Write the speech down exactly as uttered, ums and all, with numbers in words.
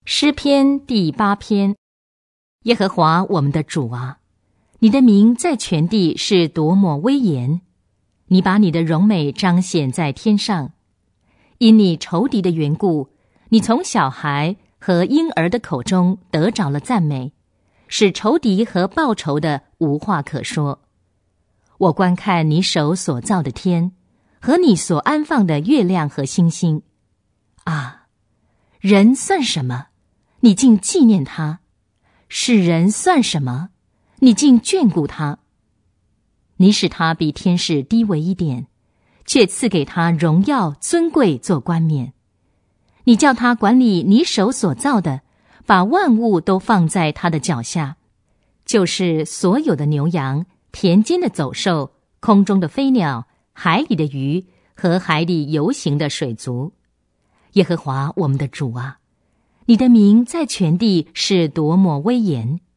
诗篇第八篇。耶和华我们的主啊，你的名在全地是多么威严！你把你的荣美彰显在天上。因你仇敌的缘故，你从小孩和婴儿的口中得着了赞美，使仇敌和报仇的无话可说。我观看你手所造的天，和你所安放的月亮和星星。啊，人算什么？你竟纪念他；世人算什么？你竟眷顾他。你使他比天使低微一点，却赐给他荣耀尊贵做冠冕。你叫他管理你手所造的，把万物都放在他的脚下，就是所有的牛羊、田间的走兽、空中的飞鸟、海里的鱼和海里游行的水族。耶和华我们的主啊，你的名在全地是多么威严！